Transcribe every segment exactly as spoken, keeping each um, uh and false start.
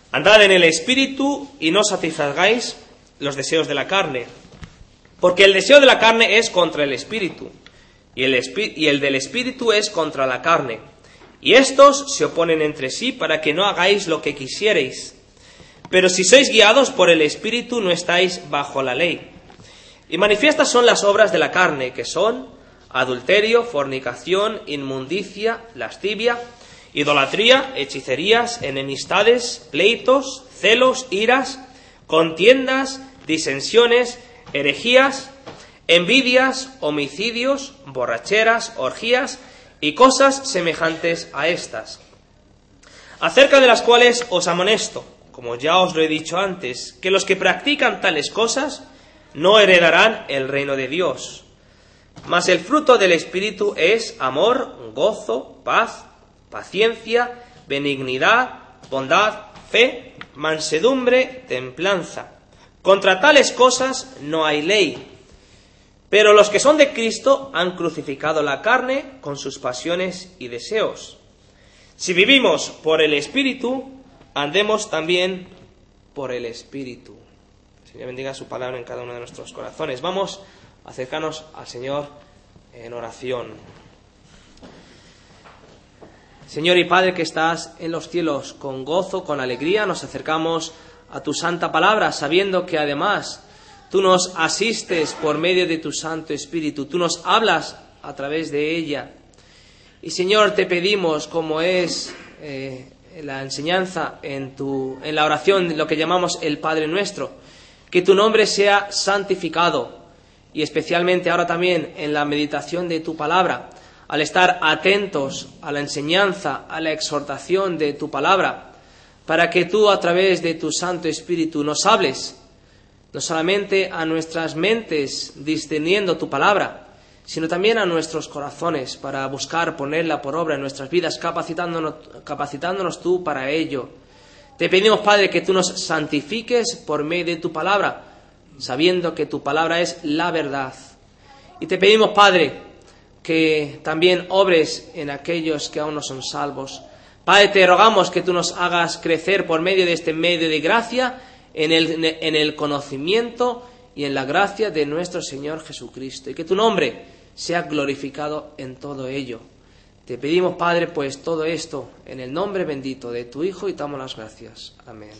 Andad en el Espíritu y no satisfagáis los deseos de la carne, porque el deseo de la carne es contra el Espíritu, y el, espi- y el del Espíritu es contra la carne, y estos se oponen entre sí para que no hagáis lo que quisierais. Pero si sois guiados por el Espíritu, no estáis bajo la ley. Y manifiestas son las obras de la carne, que son adulterio, fornicación, inmundicia, lascivia, idolatría, hechicerías, enemistades, pleitos, celos, iras, contiendas, disensiones, herejías, envidias, homicidios, borracheras, orgías y cosas semejantes a estas, acerca de las cuales os amonesto, como ya os lo he dicho antes, que los que practican tales cosas no heredarán el reino de Dios. Mas el fruto del Espíritu es amor, gozo, paz, paciencia, benignidad, bondad, fe, mansedumbre, templanza. Contra tales cosas no hay ley. Pero los que son de Cristo han crucificado la carne con sus pasiones y deseos. Si vivimos por el Espíritu, andemos también por el Espíritu. Señor bendiga su palabra en cada uno de nuestros corazones. Vamos a acercarnos al Señor en oración. Señor y Padre que estás en los cielos, con gozo, con alegría, nos acercamos a tu santa palabra, sabiendo que además tú nos asistes por medio de tu Santo Espíritu, tú nos hablas a través de ella. Y Señor, te pedimos, como es eh, la enseñanza en, tu, en la oración, lo que llamamos el Padre Nuestro, que tu nombre sea santificado, y especialmente ahora también en la meditación de tu palabra, al estar atentos a la enseñanza, a la exhortación de tu palabra, para que tú a través de tu Santo Espíritu nos hables, no solamente a nuestras mentes discerniendo tu palabra, sino también a nuestros corazones para buscar ponerla por obra en nuestras vidas, capacitándonos, capacitándonos tú para ello. Te pedimos, Padre, que tú nos santifiques por medio de tu palabra, sabiendo que tu palabra es la verdad. Y te pedimos, Padre, que también obres en aquellos que aún no son salvos. Padre, te rogamos que tú nos hagas crecer por medio de este medio de gracia en el, en el conocimiento y en la gracia de nuestro Señor Jesucristo, y que tu nombre sea glorificado en todo ello. Te pedimos, Padre, pues todo esto en el nombre bendito de tu Hijo, y te damos las gracias. Amén.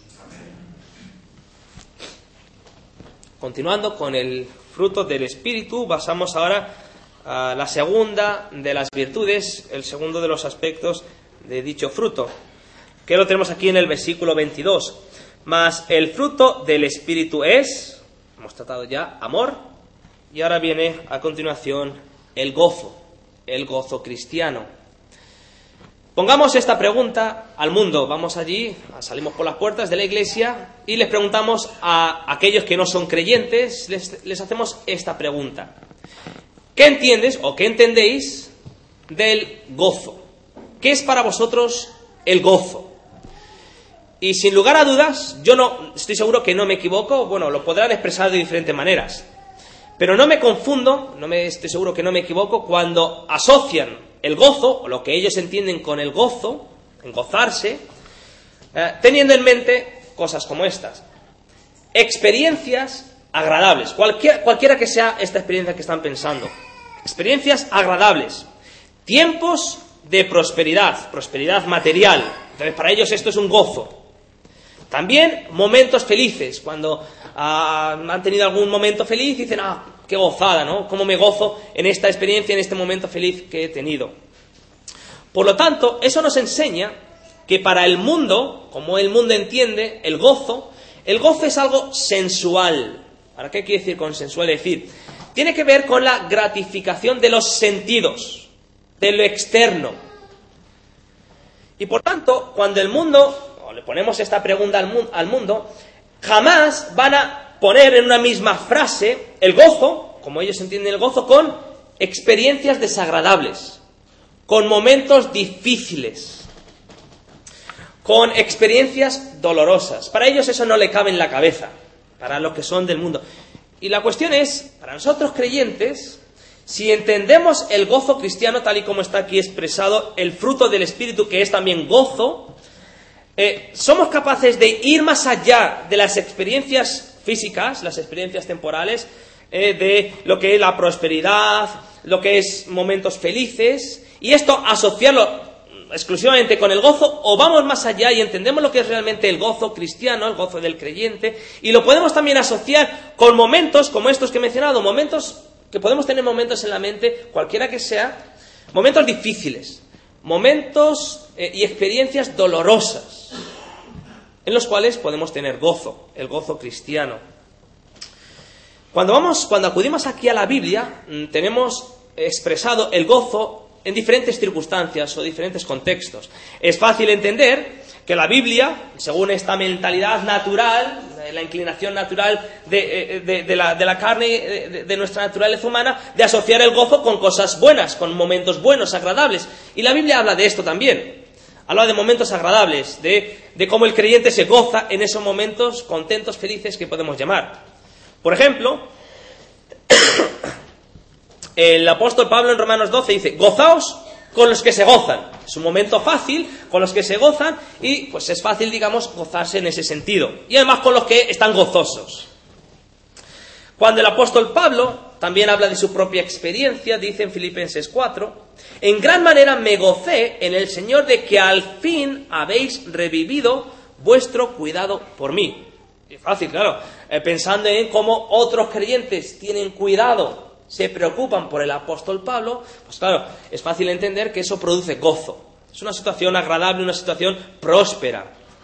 Continuando con el fruto del Espíritu, pasamos ahora a la segunda de las virtudes, el segundo de los aspectos de dicho fruto, que lo tenemos aquí en el versículo veintidós. Mas el fruto del Espíritu es, hemos tratado ya, amor, y ahora viene a continuación el gozo, el gozo cristiano. Pongamos esta pregunta al mundo. Vamos allí, salimos por las puertas de la iglesia y les preguntamos a aquellos que no son creyentes, les, les hacemos esta pregunta. ¿Qué entiendes o qué entendéis del gozo? ¿Qué es para vosotros el gozo? Y sin lugar a dudas, yo no estoy seguro que no me equivoco, bueno, lo podrán expresar de diferentes maneras, pero no me confundo, no me estoy seguro que no me equivoco cuando asocian el gozo, o lo que ellos entienden con el gozo, en gozarse, eh, teniendo en mente cosas como estas. Experiencias agradables, cualquiera, cualquiera que sea esta experiencia que están pensando. Experiencias agradables. Tiempos de prosperidad, prosperidad material. Entonces, para ellos esto es un gozo. También momentos felices, cuando ah, han tenido algún momento feliz y dicen, ah, qué gozada, ¿no? Cómo me gozo en esta experiencia, en este momento feliz que he tenido. Por lo tanto, eso nos enseña que para el mundo, como el mundo entiende, el gozo, el gozo es algo sensual. ¿Ahora qué quiere decir con sensual? Es decir, tiene que ver con la gratificación de los sentidos, de lo externo. Y por tanto, cuando el mundo, o le ponemos esta pregunta al, mu- al mundo, jamás van a poner en una misma frase el gozo, como ellos entienden el gozo, con experiencias desagradables, con momentos difíciles, con experiencias dolorosas. Para ellos eso no le cabe en la cabeza, para los que son del mundo. Y la cuestión es, para nosotros creyentes, si entendemos el gozo cristiano tal y como está aquí expresado, el fruto del Espíritu, que es también gozo, eh, somos capaces de ir más allá de las experiencias físicas, las experiencias temporales, eh, de lo que es la prosperidad, lo que es momentos felices, y esto asociarlo exclusivamente con el gozo, o vamos más allá y entendemos lo que es realmente el gozo cristiano, el gozo del creyente, y lo podemos también asociar con momentos como estos que he mencionado, momentos que podemos tener momentos en la mente, cualquiera que sea, momentos difíciles, momentos eh, y experiencias dolorosas, en los cuales podemos tener gozo, el gozo cristiano. Cuando vamos, cuando acudimos aquí a la Biblia, tenemos expresado el gozo en diferentes circunstancias o diferentes contextos. Es fácil entender que la Biblia, según esta mentalidad natural, la inclinación natural de, de, de, la, de la carne, de, de nuestra naturaleza humana, de asociar el gozo con cosas buenas, con momentos buenos, agradables. Y la Biblia habla de esto también. Habla de momentos agradables, de, de cómo el creyente se goza en esos momentos contentos, felices que podemos llamar. Por ejemplo, el apóstol Pablo en Romanos doce dice: gozaos con los que se gozan. Es un momento fácil, con los que se gozan, y pues es fácil, digamos, gozarse en ese sentido. Y además con los que están gozosos. Cuando el apóstol Pablo también habla de su propia experiencia, dice en Filipenses cuatro: en gran manera me gocé en el Señor de que al fin habéis revivido vuestro cuidado por mí. Es fácil, claro, eh, pensando en cómo otros creyentes tienen cuidado, se preocupan por el apóstol Pablo, pues claro, es fácil entender que eso produce gozo. Es una situación agradable, una situación próspera.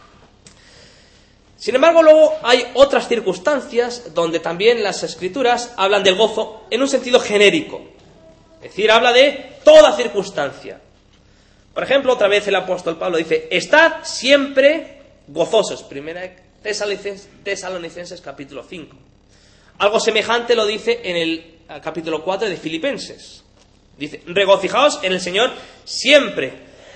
Sin embargo, luego hay otras circunstancias donde también las Escrituras hablan del gozo en un sentido genérico. Es decir, habla de toda circunstancia. Por ejemplo, otra vez el apóstol Pablo dice: estad siempre gozosos. Primera Tesalonicenses, Tesalonicenses capítulo cinco. Algo semejante lo dice en el capítulo cuatro de Filipenses. Dice: regocijaos en el Señor siempre.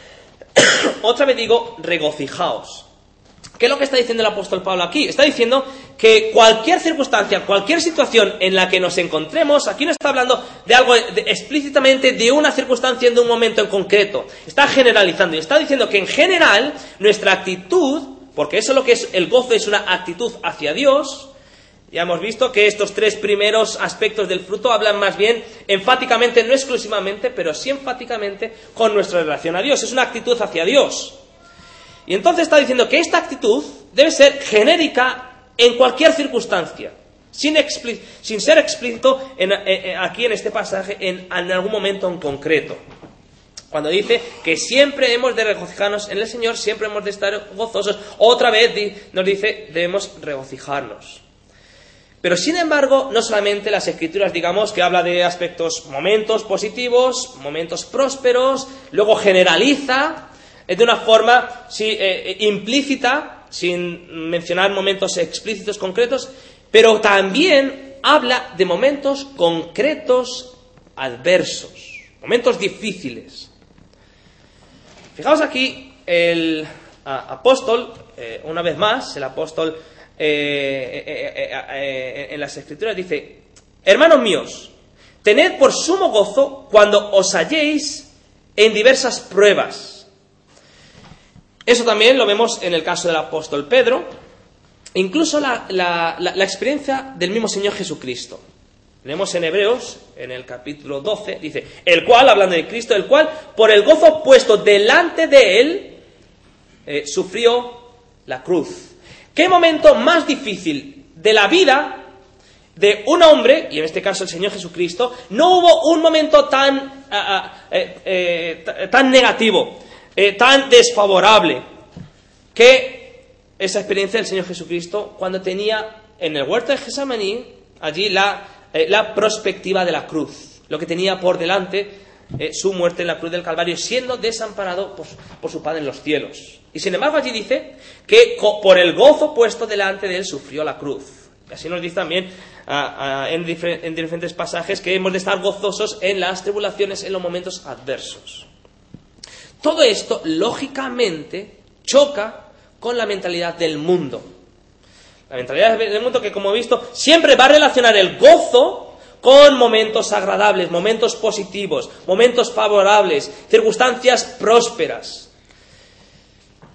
Otra vez digo, regocijaos. ¿Qué es lo que está diciendo el apóstol Pablo aquí? Está diciendo que cualquier circunstancia, cualquier situación en la que nos encontremos, aquí no está hablando de algo de, explícitamente de una circunstancia, de un momento en concreto. Está generalizando y está diciendo que en general nuestra actitud, porque eso es lo que es el gozo, es una actitud hacia Dios. Ya hemos visto que estos tres primeros aspectos del fruto hablan más bien enfáticamente, no exclusivamente, pero sí enfáticamente con nuestra relación a Dios. Es una actitud hacia Dios. Y entonces está diciendo que esta actitud debe ser genérica en cualquier circunstancia, sin, expli- sin ser explícito en, en, aquí en este pasaje en, en algún momento en concreto. Cuando dice que siempre hemos de regocijarnos en el Señor, siempre hemos de estar gozosos, otra vez di, nos dice debemos regocijarnos. Pero sin embargo, no solamente las Escrituras, digamos, que habla de aspectos, momentos positivos, momentos prósperos, luego generaliza de una forma sí, eh, implícita, sin mencionar momentos explícitos, concretos, pero también habla de momentos concretos, adversos, momentos difíciles. Fijaos aquí, el a, apóstol, eh, una vez más, el apóstol eh, eh, eh, eh, eh, en las Escrituras dice: hermanos míos, tened por sumo gozo cuando os halléis en diversas pruebas. Eso también lo vemos en el caso del apóstol Pedro, incluso la, la, la, la experiencia del mismo Señor Jesucristo. Leemos en Hebreos, en el capítulo doce, dice: el cual, hablando de Cristo, el cual, por el gozo puesto delante de él, eh, sufrió la cruz. ¿Qué momento más difícil de la vida de un hombre, y en este caso el Señor Jesucristo, no hubo un momento tan, uh, eh, eh, tan negativo, eh, tan desfavorable, que esa experiencia del Señor Jesucristo cuando tenía en el huerto de Getsemaní allí la, eh, la perspectiva de la cruz, lo que tenía por delante, eh, su muerte en la cruz del Calvario, siendo desamparado por, por su Padre en los cielos. Y sin embargo allí dice que por el gozo puesto delante de él sufrió la cruz. Y así nos dice también uh, uh, en, difer- en diferentes pasajes que hemos de estar gozosos en las tribulaciones, en los momentos adversos. Todo esto, lógicamente, choca con la mentalidad del mundo. La mentalidad del mundo que, como he visto, siempre va a relacionar el gozo con momentos agradables, momentos positivos, momentos favorables, circunstancias prósperas.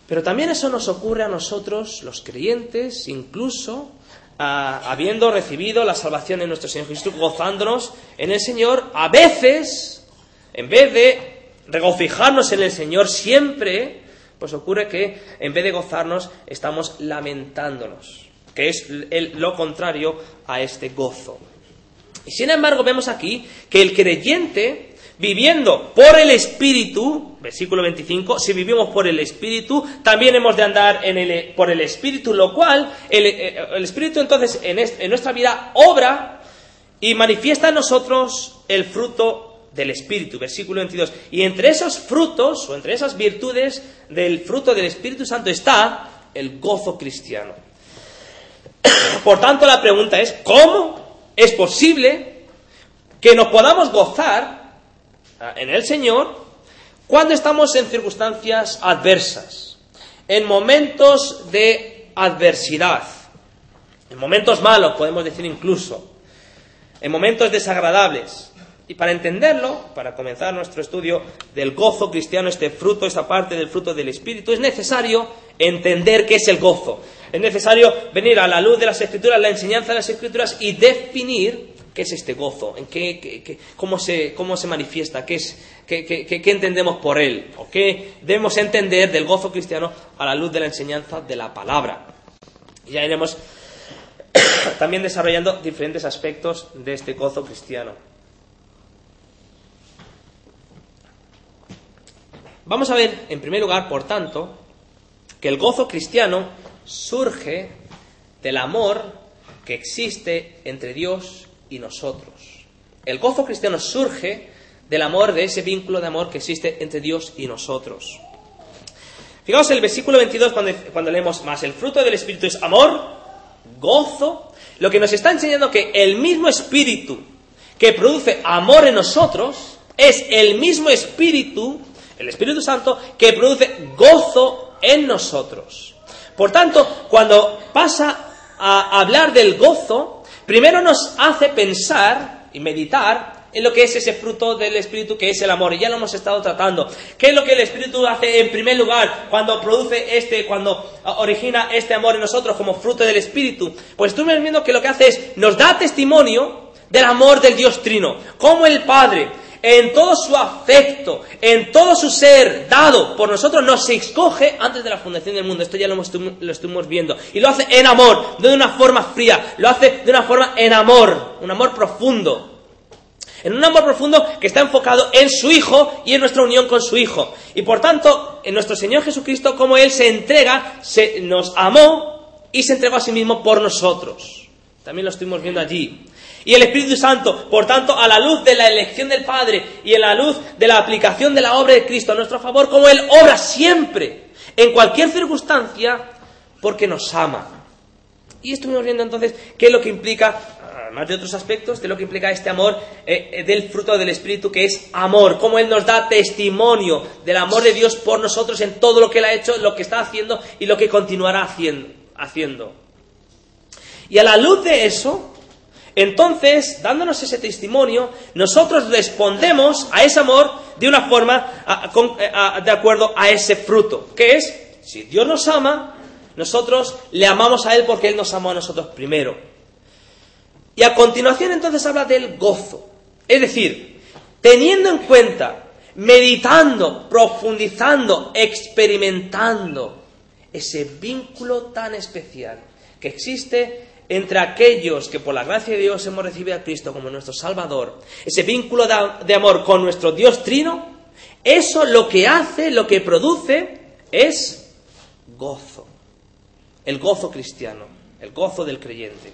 Pero también eso nos ocurre a nosotros, los creyentes, incluso ah, habiendo recibido la salvación de nuestro Señor Jesucristo, gozándonos en el Señor. A veces, en vez de regocijarnos en el Señor siempre, pues ocurre que en vez de gozarnos estamos lamentándonos, que es el, lo contrario a este gozo. Y sin embargo vemos aquí que el creyente, viviendo por el Espíritu, versículo veinticinco, si vivimos por el Espíritu, también hemos de andar en el, por el Espíritu, lo cual el, el Espíritu entonces en, est, en nuestra vida obra y manifiesta en nosotros el fruto del Espíritu, versículo veintidós. Y entre esos frutos, o entre esas virtudes del fruto del Espíritu Santo está el gozo cristiano. Por tanto, la pregunta es, ¿cómo es posible que nos podamos gozar en el Señor cuando estamos en circunstancias adversas, en momentos de adversidad, en momentos malos, podemos decir incluso, en momentos desagradables? Y para entenderlo, para comenzar nuestro estudio del gozo cristiano, este fruto, esta parte del fruto del Espíritu, es necesario entender qué es el gozo. Es necesario venir a la luz de las Escrituras, la enseñanza de las Escrituras, y definir qué es este gozo, en qué, qué, qué, cómo, se, cómo se manifiesta, qué, es, qué, qué, qué entendemos por él, o qué debemos entender del gozo cristiano a la luz de la enseñanza de la palabra. Y ya iremos también desarrollando diferentes aspectos de este gozo cristiano. Vamos a ver, en primer lugar, por tanto, que el gozo cristiano surge del amor que existe entre Dios y nosotros. El gozo cristiano surge del amor, de ese vínculo de amor que existe entre Dios y nosotros. Fijaos en el versículo veintidós, cuando, cuando leemos más, el fruto del Espíritu es amor, gozo, lo que nos está enseñando que el mismo Espíritu que produce amor en nosotros es el mismo Espíritu, el Espíritu Santo, que produce gozo en nosotros. Por tanto, cuando pasa a hablar del gozo, primero nos hace pensar y meditar en lo que es ese fruto del Espíritu, que es el amor, y ya lo hemos estado tratando. ¿Qué es lo que el Espíritu hace en primer lugar cuando produce este, cuando origina este amor en nosotros como fruto del Espíritu? Pues estuvimos viendo que lo que hace es, nos da testimonio del amor del Dios Trino, como el Padre, en todo su afecto, en todo su ser dado por nosotros, nos escoge antes de la fundación del mundo. Esto ya lo, hemos, lo estuvimos viendo. Y lo hace en amor, no de una forma fría, lo hace de una forma en amor, un amor profundo. En un amor profundo que está enfocado en su Hijo y en nuestra unión con su Hijo. Y por tanto, en nuestro Señor Jesucristo, como Él se entrega, se, nos amó y se entregó a sí mismo por nosotros. También lo estuvimos viendo allí. Y el Espíritu Santo, por tanto, a la luz de la elección del Padre y en la luz de la aplicación de la obra de Cristo a nuestro favor, como Él obra siempre, en cualquier circunstancia, porque nos ama. Y estuvimos viendo entonces qué es lo que implica, además de otros aspectos, qué es lo que implica este amor eh, del fruto del Espíritu, que es amor, cómo Él nos da testimonio del amor de Dios por nosotros en todo lo que Él ha hecho, lo que está haciendo y lo que continuará haciendo. haciendo. Y a la luz de eso, entonces, dándonos ese testimonio, nosotros respondemos a ese amor de una forma a, a, a, de acuerdo a ese fruto, que es, si Dios nos ama, nosotros le amamos a Él porque Él nos amó a nosotros primero. Y a continuación entonces habla del gozo, es decir, teniendo en cuenta, meditando, profundizando, experimentando ese vínculo tan especial que existe entre aquellos que por la gracia de Dios hemos recibido a Cristo como nuestro Salvador, ese vínculo de, de amor con nuestro Dios Trino, eso lo que hace, lo que produce es gozo. El gozo cristiano, el gozo del creyente.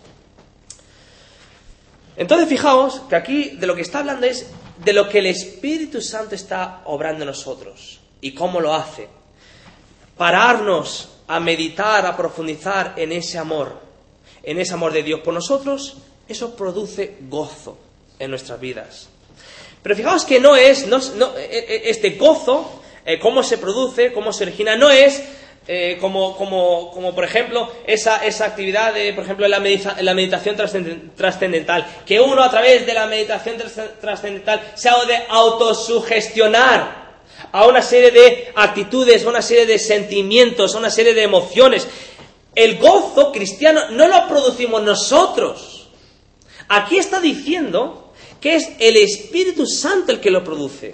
Entonces fijaos que aquí de lo que está hablando es de lo que el Espíritu Santo está obrando en nosotros y cómo lo hace. Pararnos a meditar, a profundizar en ese amor. En ese amor de Dios por nosotros, eso produce gozo en nuestras vidas. Pero fijaos que no es, no, no, este gozo, eh, cómo se produce, cómo se origina, no es eh, como, como, como por ejemplo esa, esa actividad de, por ejemplo, en la, medita, en la meditación trascendental, que uno a través de la meditación trascendental se ha de autosugestionar a una serie de actitudes, a una serie de sentimientos, a una serie de emociones. El gozo cristiano no lo producimos nosotros. Aquí está diciendo que es el Espíritu Santo el que lo produce.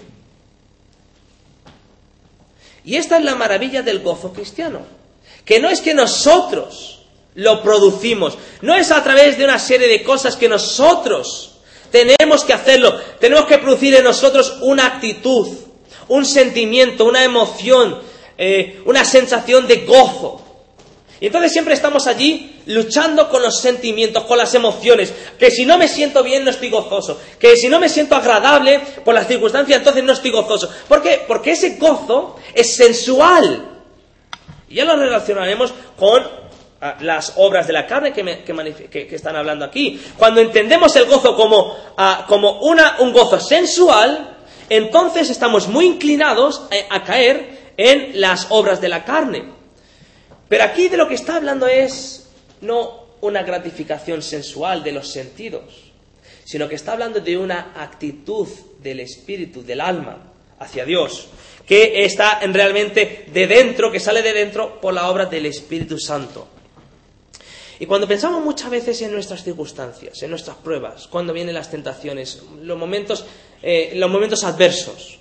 Y esta es la maravilla del gozo cristiano, que no es que nosotros lo producimos, no es a través de una serie de cosas que nosotros tenemos que hacerlo, tenemos que producir en nosotros una actitud, un sentimiento, una emoción, eh, una sensación de gozo. Y entonces siempre estamos allí luchando con los sentimientos, con las emociones, que si no me siento bien no estoy gozoso, que si no me siento agradable por las circunstancias entonces no estoy gozoso. ¿Por qué? Porque ese gozo es sensual. Y ya lo relacionaremos con ah, las obras de la carne que, me, que, manif- que, que están hablando aquí. Cuando entendemos el gozo como, ah, como una, un gozo sensual, entonces estamos muy inclinados a, a caer en las obras de la carne. Pero aquí de lo que está hablando es no una gratificación sensual de los sentidos, sino que está hablando de una actitud del espíritu, del alma, hacia Dios, que está realmente de dentro, que sale de dentro por la obra del Espíritu Santo. Y cuando pensamos muchas veces en nuestras circunstancias, en nuestras pruebas, cuando vienen las tentaciones, los momentos, eh, los momentos adversos,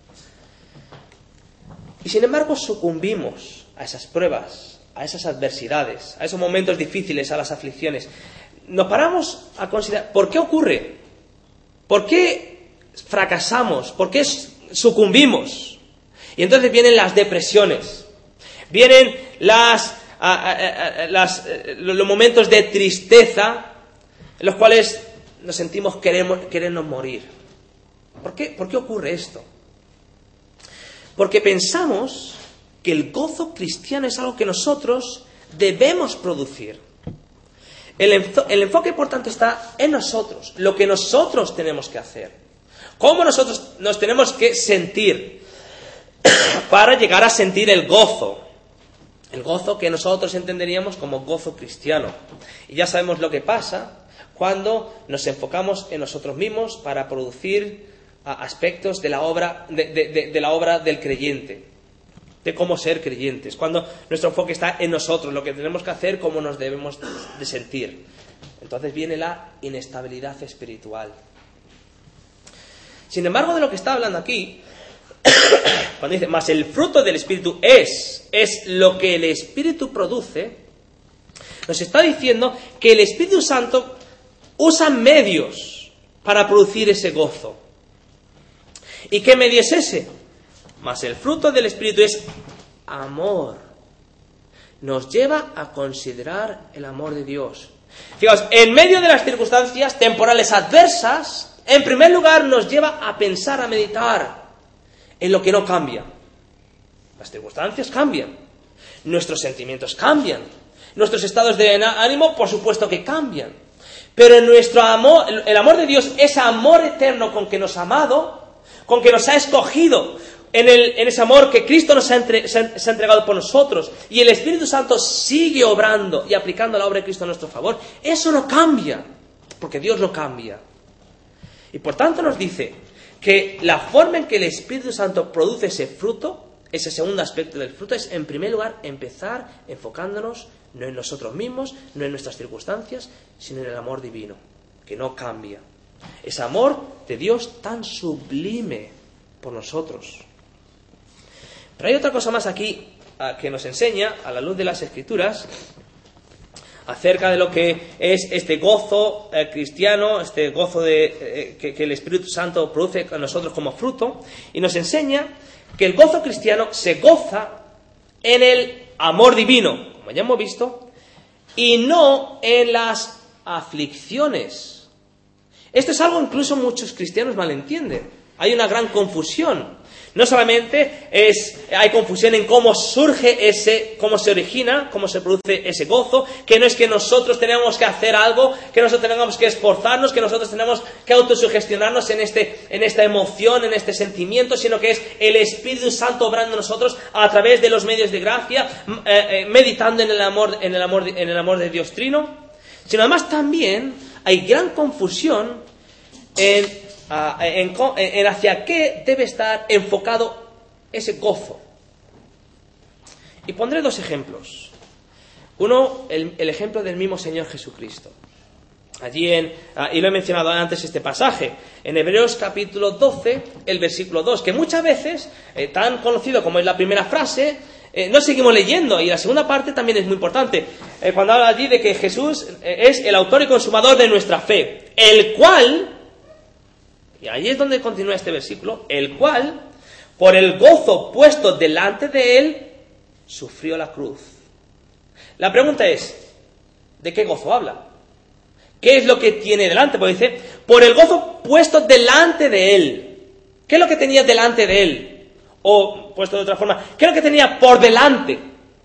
y sin embargo sucumbimos a esas pruebas, a esas adversidades, a esos momentos difíciles, a las aflicciones, nos paramos a considerar ¿por qué ocurre? ¿Por qué fracasamos? ¿Por qué sucumbimos? Y entonces vienen las depresiones, vienen las, a, a, a, las, los momentos de tristeza en los cuales nos sentimos queremos, querernos morir. ¿Por qué? ¿Por qué ocurre esto? Porque pensamos que el gozo cristiano es algo que nosotros debemos producir. El, enf- el enfoque, por tanto, está en nosotros, lo que nosotros tenemos que hacer, cómo nosotros nos tenemos que sentir para llegar a sentir el gozo, el gozo que nosotros entenderíamos como gozo cristiano. Y ya sabemos lo que pasa cuando nos enfocamos en nosotros mismos para producir a, aspectos de la obra de, de, de, de la obra del creyente, de cómo ser creyentes, cuando nuestro enfoque está en nosotros, lo que tenemos que hacer, cómo nos debemos de sentir. Entonces viene la inestabilidad espiritual. Sin embargo, de lo que está hablando aquí, cuando dice, más el fruto del Espíritu es, es lo que el Espíritu produce, nos está diciendo que el Espíritu Santo usa medios para producir ese gozo. ¿Y qué medio es ese? Mas el fruto del Espíritu es amor. Nos lleva a considerar el amor de Dios. Fijaos, en medio de las circunstancias temporales adversas, en primer lugar nos lleva a pensar, a meditar en lo que no cambia. Las circunstancias cambian, nuestros sentimientos cambian, nuestros estados de ánimo, por supuesto que cambian. Pero en nuestro amor, el amor de Dios, ese amor eterno con que nos ha amado, con que nos ha escogido, En, el, en ese amor que Cristo nos ha, entre, se, ha, se ha entregado por nosotros, y el Espíritu Santo sigue obrando y aplicando la obra de Cristo a nuestro favor, eso no cambia, porque Dios no cambia. Y por tanto nos dice que la forma en que el Espíritu Santo produce ese fruto, ese segundo aspecto del fruto, es en primer lugar empezar enfocándonos no en nosotros mismos, no en nuestras circunstancias, sino en el amor divino, que no cambia. Ese amor de Dios tan sublime por nosotros. Pero hay otra cosa más aquí uh, que nos enseña, a la luz de las Escrituras, acerca de lo que es este gozo eh, cristiano, este gozo de, eh, que, que el Espíritu Santo produce en nosotros como fruto, y nos enseña que el gozo cristiano se goza en el amor divino, como ya hemos visto, y no en las aflicciones. Esto es algo incluso muchos cristianos malentienden. Hay una gran confusión. No solamente es, hay confusión en cómo surge ese, cómo se origina, cómo se produce ese gozo, que no es que nosotros tenemos que hacer algo, que nosotros tengamos que esforzarnos, que nosotros tenemos que autosugestionarnos en este, en esta emoción, en este sentimiento, sino que es el Espíritu Santo obrando en nosotros a través de los medios de gracia, eh, eh, meditando en el amor, en el amor, en el amor de Dios Trino. Sino además también hay gran confusión en En, en hacia qué debe estar enfocado ese gozo. Y pondré dos ejemplos. Uno, el, el ejemplo del mismo Señor Jesucristo. Allí en, y lo he mencionado antes este pasaje, en Hebreos capítulo doce, el versículo dos, que muchas veces, eh, tan conocido como es la primera frase, eh, no seguimos leyendo, y la segunda parte también es muy importante, eh, cuando habla allí de que Jesús eh, es el autor y consumador de nuestra fe, el cual, y ahí es donde continúa este versículo, el cual, por el gozo puesto delante de él, sufrió la cruz. La pregunta es, ¿de qué gozo habla? ¿Qué es lo que tiene delante? Pues dice, por el gozo puesto delante de él. ¿Qué es lo que tenía delante de él? O, puesto de otra forma, ¿qué es lo que tenía por delante?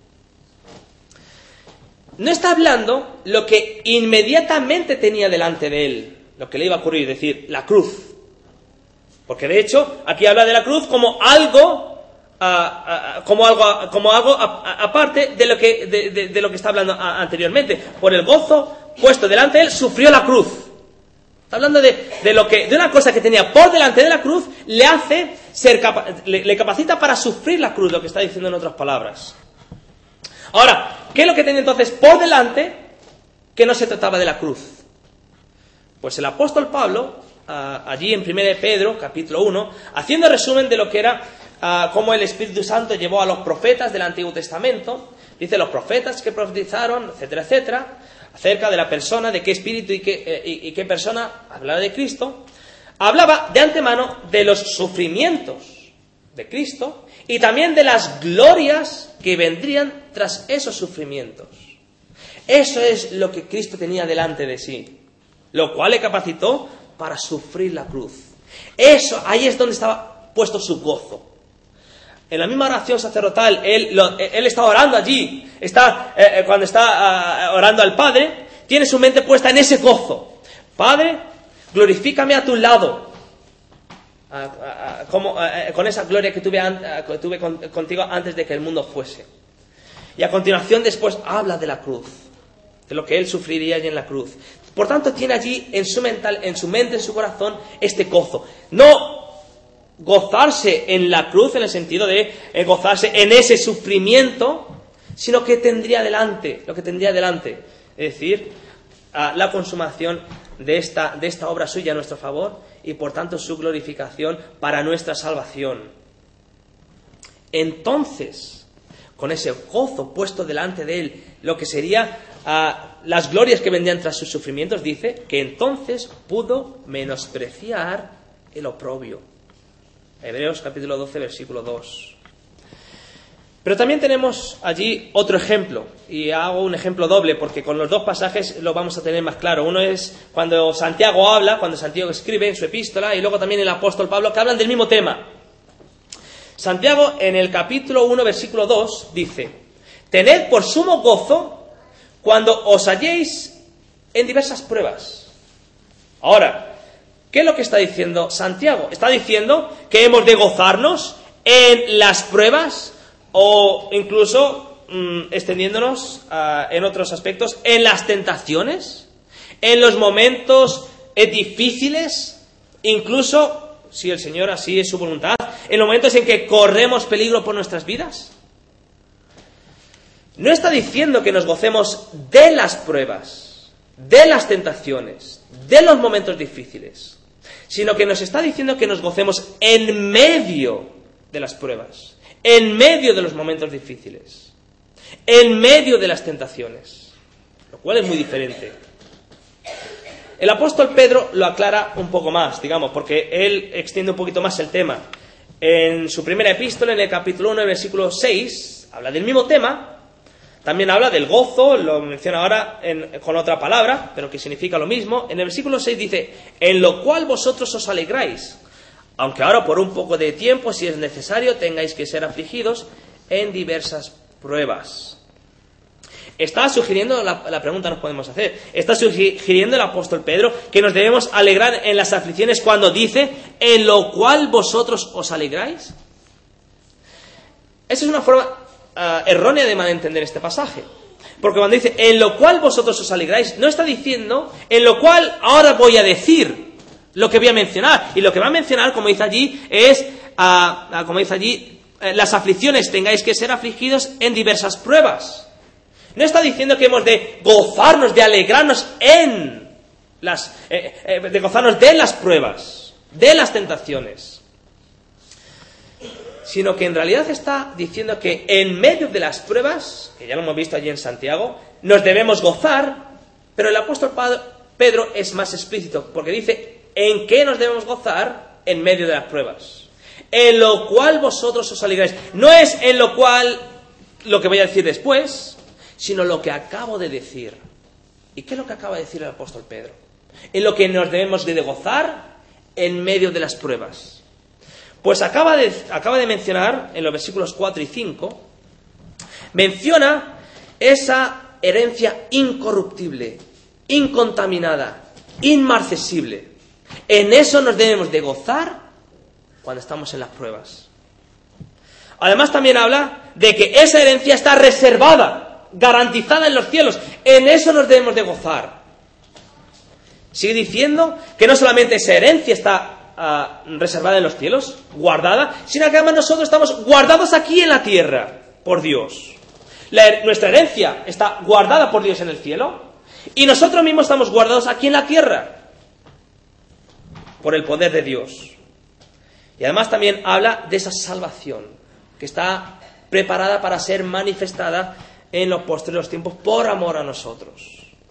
No está hablando lo que inmediatamente tenía delante de él, lo que le iba a ocurrir, es decir, la cruz. Porque de hecho, aquí habla de la cruz como algo... A, a, como algo, a, como algo a, a, aparte de lo que de, de, de lo que está hablando a, anteriormente. Por el gozo puesto delante de él, sufrió la cruz. Está hablando de, de lo que de una cosa que tenía por delante de la cruz, le hace ser capa, le, le capacita para sufrir la cruz, lo que está diciendo en otras palabras. Ahora, ¿qué es lo que tenía entonces por delante que no se trataba de la cruz? Pues el apóstol Pablo, uh, allí en primera de Pedro, capítulo uno, haciendo resumen de lo que era Uh, cómo el Espíritu Santo llevó a los profetas del Antiguo Testamento, dice los profetas que profetizaron, etcétera, etcétera, acerca de la persona, de qué espíritu y qué, eh, y, y qué persona hablaba de Cristo, hablaba de antemano de los sufrimientos de Cristo y también de las glorias que vendrían tras esos sufrimientos. Eso es lo que Cristo tenía delante de sí, lo cual le capacitó para sufrir la cruz. Eso, ahí es donde estaba puesto su gozo. En la misma oración sacerdotal, él, lo, él está orando allí, está, eh, cuando está uh, orando al Padre, tiene su mente puesta en ese gozo. Padre, glorifícame a tu lado, uh, uh, uh, como, uh, con esa gloria que tuve, uh, que tuve con, contigo antes de que el mundo fuese. Y a continuación después habla de la cruz, de lo que él sufriría allí en la cruz. Por tanto, tiene allí en su, mental, en su mente, en su corazón, este gozo. No gozarse en la cruz en el sentido de eh, gozarse en ese sufrimiento, sino que tendría delante, lo que tendría delante, es decir, uh, la consumación de esta, de esta obra suya a nuestro favor y por tanto su glorificación para nuestra salvación. Entonces, con ese gozo puesto delante de él, lo que sería uh, las glorias que vendrían tras sus sufrimientos, dice que entonces pudo menospreciar el oprobio. Hebreos capítulo doce, versículo dos. Pero también tenemos allí otro ejemplo, y hago un ejemplo doble, porque con los dos pasajes lo vamos a tener más claro. Uno es cuando Santiago habla, cuando Santiago escribe en su epístola, y luego también el apóstol Pablo, que hablan del mismo tema. Santiago, en el capítulo uno, versículo dos, dice: tened por sumo gozo cuando os halléis en diversas pruebas. Ahora, ¿qué es lo que está diciendo Santiago? Está diciendo que hemos de gozarnos en las pruebas o incluso mmm, extendiéndonos uh, en otros aspectos, en las tentaciones, en los momentos eh, difíciles, incluso, si el Señor así es su voluntad, en los momentos en que corremos peligro por nuestras vidas. No está diciendo que nos gocemos de las pruebas, de las tentaciones, de los momentos difíciles, sino que nos está diciendo que nos gocemos en medio de las pruebas, en medio de los momentos difíciles, en medio de las tentaciones, lo cual es muy diferente. El apóstol Pedro lo aclara un poco más, digamos, porque él extiende un poquito más el tema. En su primera epístola, en el capítulo uno, versículo seis, habla del mismo tema. También habla del gozo, lo menciona ahora en, con otra palabra, pero que significa lo mismo. En el versículo seis dice: en lo cual vosotros os alegráis, aunque ahora por un poco de tiempo, si es necesario, tengáis que ser afligidos en diversas pruebas. Está sugiriendo, la, la pregunta nos podemos hacer, está sugiriendo el apóstol Pedro que nos debemos alegrar en las aflicciones cuando dice: en lo cual vosotros os alegráis. Esa es una forma Uh, errónea de malentender este pasaje, porque cuando dice en lo cual vosotros os alegráis, no está diciendo en lo cual ahora voy a decir lo que voy a mencionar, y lo que va a mencionar, como dice allí, es uh, uh, como dice allí, eh, las aflicciones tengáis que ser afligidos en diversas pruebas. No está diciendo que hemos de gozarnos, de alegrarnos en las, eh, eh, de gozarnos de las pruebas, de las tentaciones, sino que en realidad está diciendo que en medio de las pruebas, que ya lo hemos visto allí en Santiago, nos debemos gozar, pero el apóstol Pedro es más explícito, porque dice, ¿en qué nos debemos gozar? En medio de las pruebas. En lo cual vosotros os alegráis. No es en lo cual, lo que voy a decir después, sino lo que acabo de decir. ¿Y qué es lo que acaba de decir el apóstol Pedro? En lo que nos debemos de gozar en medio de las pruebas. Pues acaba de, acaba de mencionar, en los versículos cuatro y cinco, menciona esa herencia incorruptible, incontaminada, inmarcesible. En eso nos debemos de gozar cuando estamos en las pruebas. Además también habla de que esa herencia está reservada, garantizada en los cielos. En eso nos debemos de gozar. Sigue diciendo que no solamente esa herencia está uh, reservada en los cielos, guardada, sino que además nosotros estamos guardados aquí en la tierra por Dios. La, nuestra herencia está guardada por Dios en el cielo y nosotros mismos estamos guardados aquí en la tierra por el poder de Dios. Y además también habla de esa salvación que está preparada para ser manifestada en los posteriores tiempos por amor a nosotros.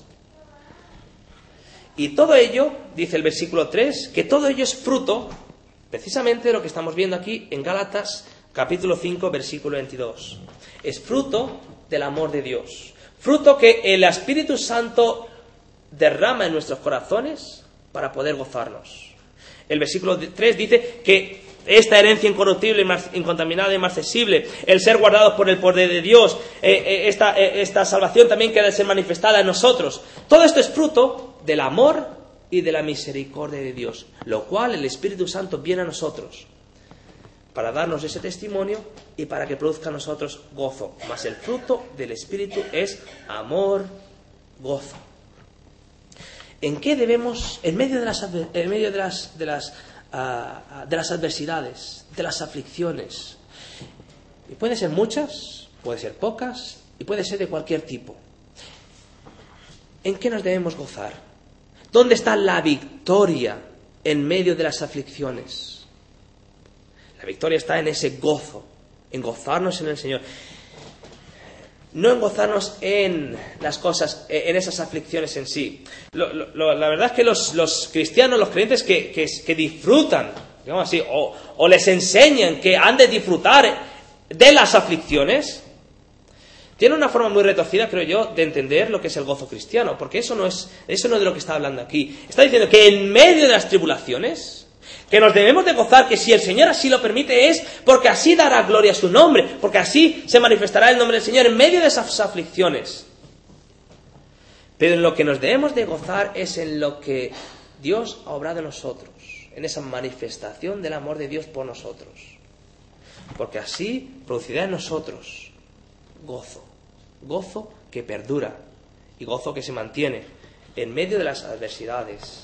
Y todo ello, dice el versículo tres, que todo ello es fruto precisamente de lo que estamos viendo aquí en Gálatas capítulo cinco, versículo veintidós. Es fruto del amor de Dios. Fruto que el Espíritu Santo derrama en nuestros corazones para poder gozarnos. El versículo tres dice que esta herencia incorruptible, incontaminada, inmarcesible, el ser guardados por el poder de Dios, eh, eh, esta, eh, esta salvación también que ha de ser manifestada en nosotros. Todo esto es fruto del amor y de la misericordia de Dios, lo cual el Espíritu Santo viene a nosotros para darnos ese testimonio y para que produzca a nosotros gozo. Mas el fruto del Espíritu es amor, gozo. ¿En qué debemos, en medio de las, en medio de las, de las, uh, de las adversidades, de las aflicciones? Y puede ser muchas, puede ser pocas, y puede ser de cualquier tipo. ¿En qué nos debemos gozar? ¿Dónde está la victoria en medio de las aflicciones? La victoria está en ese gozo, en gozarnos en el Señor. No en gozarnos en las cosas, en esas aflicciones en sí. Lo, lo, la verdad es que los, los cristianos, los creyentes que, que, que disfrutan, digamos así, o, o les enseñan que han de disfrutar de las aflicciones, tienen una forma muy retorcida, creo yo, de entender lo que es el gozo cristiano, porque eso no es, eso no es de lo que está hablando aquí. Está diciendo que en medio de las tribulaciones, que nos debemos de gozar, que si el Señor así lo permite es porque así dará gloria a su nombre, porque así se manifestará el nombre del Señor en medio de esas aflicciones. Pero en lo que nos debemos de gozar es en lo que Dios ha obrado en nosotros, en esa manifestación del amor de Dios por nosotros, porque así producirá en nosotros gozo, gozo que perdura y gozo que se mantiene en medio de las adversidades.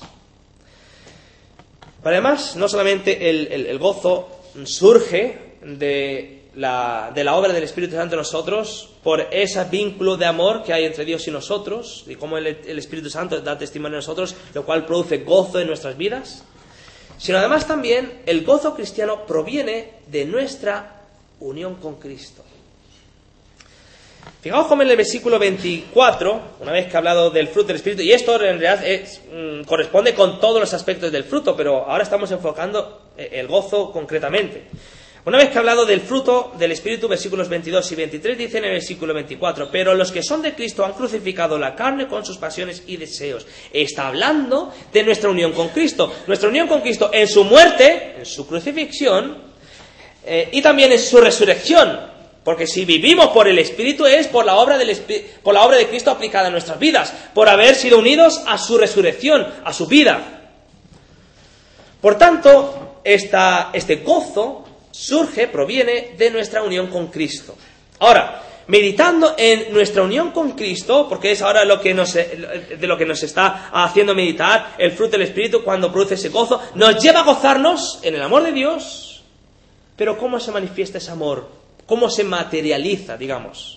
Pero además, no solamente el, el, el gozo surge de la, de la obra del Espíritu Santo en nosotros, por ese vínculo de amor que hay entre Dios y nosotros, y cómo el, el Espíritu Santo da testimonio en nosotros, lo cual produce gozo en nuestras vidas, sino además también el gozo cristiano proviene de nuestra unión con Cristo. Fijaos cómo en el versículo veinticuatro, una vez que ha hablado del fruto del Espíritu, y esto en realidad es, mm, corresponde con todos los aspectos del fruto, pero ahora estamos enfocando el gozo concretamente. Una vez que ha hablado del fruto del Espíritu, versículos veintidós y veintitrés, dice en el versículo veinticuatro, pero los que son de Cristo han crucificado la carne con sus pasiones y deseos. Está hablando de nuestra unión con Cristo, nuestra unión con Cristo en su muerte, en su crucifixión, eh, y también en su resurrección. Porque si vivimos por el Espíritu es por la obra del Espí- por la obra de Cristo aplicada en nuestras vidas, por haber sido unidos a su resurrección, a su vida. Por tanto, esta, este gozo surge, proviene de nuestra unión con Cristo. Ahora, meditando en nuestra unión con Cristo, porque es ahora lo que nos, de lo que nos está haciendo meditar, el fruto del Espíritu cuando produce ese gozo, nos lleva a gozarnos en el amor de Dios Pero ¿cómo se manifiesta ese amor? ¿Cómo se materializa, digamos?